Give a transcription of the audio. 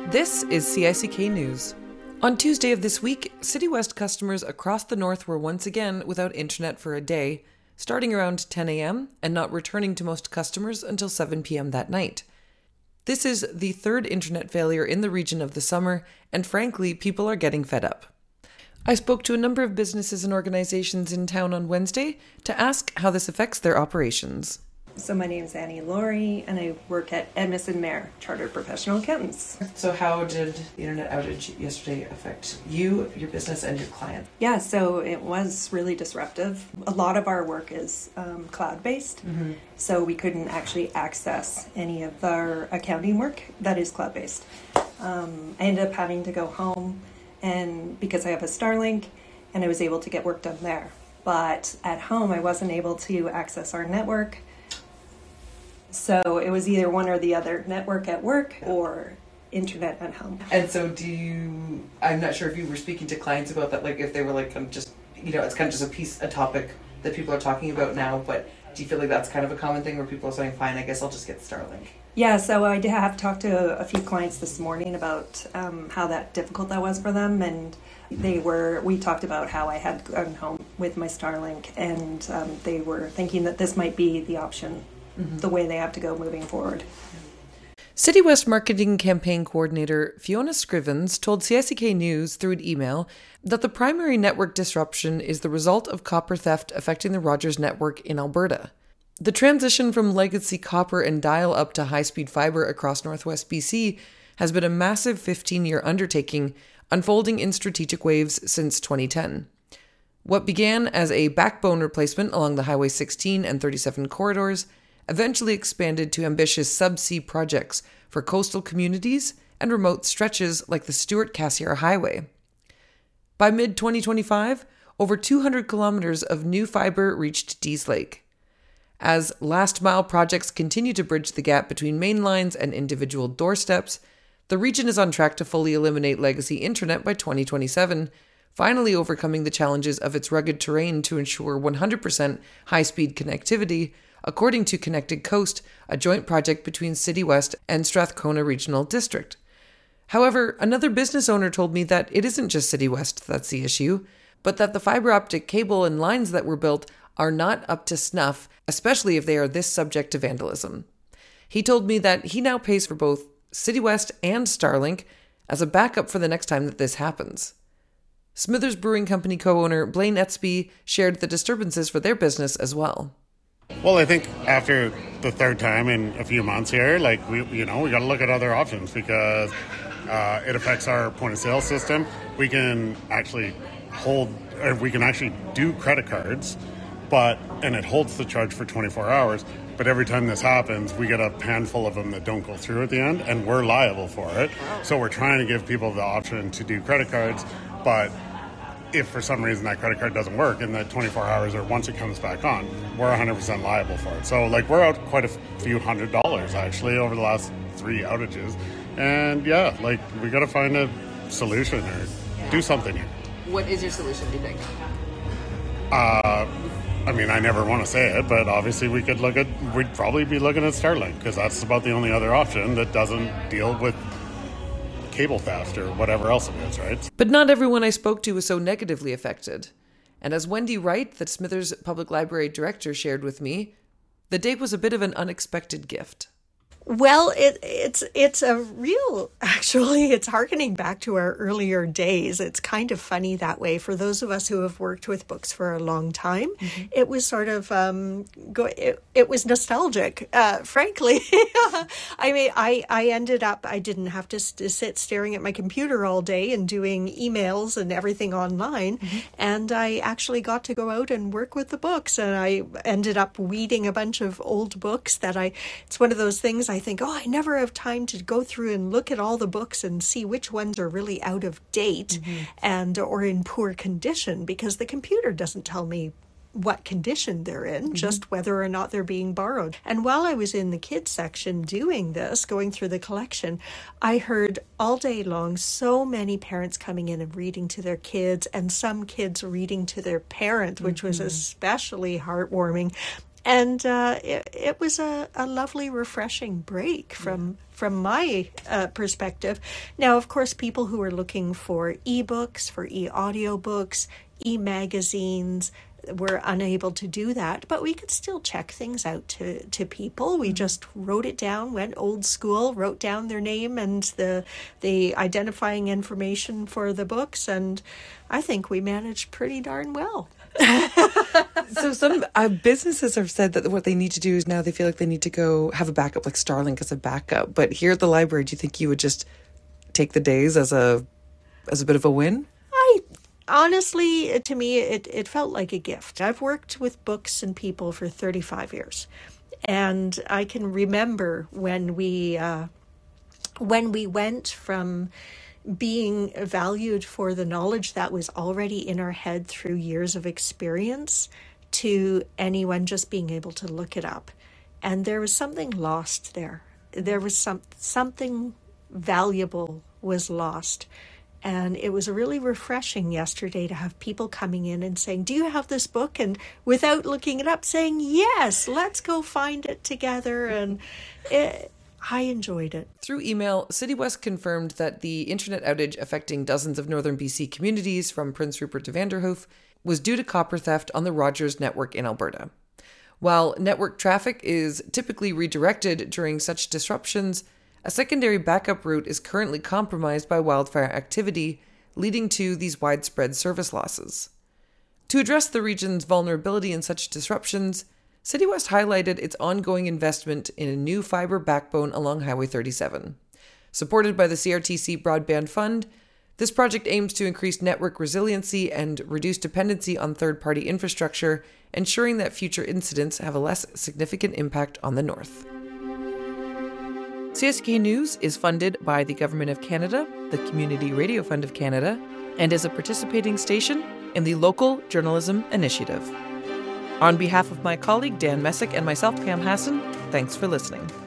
This is CICK News. On Tuesday of this week, City West customers across the north were once again without internet for a day, starting around 10 a.m. and not returning to most customers until 7 p.m. that night. This is the third internet failure in the region of the summer, and frankly, people are getting fed up. I spoke to a number of businesses and organizations in town on Wednesday to ask how this affects their operations. So my name is Annie Laurie, and I work at Edmondson Mayer, Chartered Professional Accountants. So how did the internet outage yesterday affect you, your business, and your client? Yeah, so it was really disruptive. A lot of our work is cloud-based, so we couldn't actually access any of our accounting work that is cloud-based. I ended up having to go home, and because I have a Starlink, and I was able to get work done there. But at home, I wasn't able to access our network. So it was either one or the other, network at work or internet at home. And so I'm not sure if you were speaking to clients about that, like if they were like kind of just, it's kind of just a topic that people are talking about now, but do you feel like that's kind of a common thing where people are saying, fine, I guess I'll just get Starlink? Yeah, so I did have talked to a few clients this morning about how difficult that was for them, and we talked about how I had gone home with my Starlink, and they were thinking that this might be the option. The way they have to go moving forward. City West Marketing Campaign Coordinator Fiona Scrivens told CICK News through an email that the primary network disruption is the result of copper theft affecting the Rogers network in Alberta. The transition from legacy copper and dial-up to high-speed fiber across northwest BC has been a massive 15-year undertaking, unfolding in strategic waves since 2010. What began as a backbone replacement along the Highway 16 and 37 corridors eventually expanded to ambitious subsea projects for coastal communities and remote stretches like the Stewart-Cassiar Highway. By mid-2025, over 200 kilometers of new fiber reached Dease Lake. As last-mile projects continue to bridge the gap between main lines and individual doorsteps, the region is on track to fully eliminate legacy internet by 2027, finally overcoming the challenges of its rugged terrain to ensure 100% high-speed connectivity, according to Connected Coast, a joint project between City West and Strathcona Regional District. However, another business owner told me that it isn't just City West that's the issue, but that the fiber optic cable and lines that were built are not up to snuff, especially if they are this subject to vandalism. He told me that he now pays for both City West and Starlink as a backup for the next time that this happens. Smithers Brewing Company co-owner Blaine Etzby shared the disturbances for their business as well. Well, I think after the third time in a few months here, we got to look at other options because it affects our point of sale system. We can actually do credit cards, and it holds the charge for 24 hours. But every time this happens, we get a handful of them that don't go through at the end, and we're liable for it. So we're trying to give people the option to do credit cards, but if for some reason that credit card doesn't work in the 24 hours or once it comes back on, we're 100% liable for it. So we're out quite a few $100s actually over the last 3 outages. And we got to find a solution or do something here. What is your solution, do you think? I never want to say it, but obviously we'd probably be looking at Starlink because that's about the only other option that doesn't deal with cable theft or whatever else it is, right? But not everyone I spoke to was so negatively affected. And as Wendy Wright, the Smithers Public Library director, shared with me, the day was a bit of an unexpected gift. Well, it's a real, actually, it's hearkening back to our earlier days. It's kind of funny that way. For those of us who have worked with books for a long time, it was sort of, it was nostalgic, frankly. I ended up, I didn't have to sit staring at my computer all day and doing emails and everything online. And I actually got to go out and work with the books. And I ended up weeding a bunch of old books it's one of those things I think, I never have time to go through and look at all the books and see which ones are really out of date or in poor condition, because the computer doesn't tell me what condition they're in, just whether or not they're being borrowed. And while I was in the kids section doing this, going through the collection, I heard all day long so many parents coming in and reading to their kids, and some kids reading to their parents, which was especially heartwarming. And it was a lovely, refreshing break from my perspective. Now, of course, people who are looking for ebooks, for e-audiobooks, e-magazines, were unable to do that, but we could still check things out to people. We just wrote it down, went old school, wrote down their name and the identifying information for the books, and I think we managed pretty darn well. So some businesses have said that what they need to do is now they feel like they need to go have a backup, like Starlink as a backup. But here at the library, do you think you would just take the days as a bit of a win? Honestly, to me, it felt like a gift. I've worked with books and people for 35 years. And I can remember when we went from being valued for the knowledge that was already in our head through years of experience to anyone just being able to look it up. And there was something lost there. There was something valuable was lost. And it was really refreshing yesterday to have people coming in and saying, do you have this book? And without looking it up, saying, yes, let's go find it together. And I enjoyed it. Through email, City West confirmed that the internet outage affecting dozens of northern BC communities from Prince Rupert to Vanderhoof was due to copper theft on the Rogers network in Alberta. While network traffic is typically redirected during such disruptions, a secondary backup route is currently compromised by wildfire activity, leading to these widespread service losses. To address the region's vulnerability in such disruptions, City West highlighted its ongoing investment in a new fiber backbone along Highway 37. Supported by the CRTC Broadband Fund, this project aims to increase network resiliency and reduce dependency on third-party infrastructure, ensuring that future incidents have a less significant impact on the north. CSK News is funded by the Government of Canada, the Community Radio Fund of Canada, and is a participating station in the Local Journalism Initiative. On behalf of my colleague Dan Messick and myself, Pam Hassan, thanks for listening.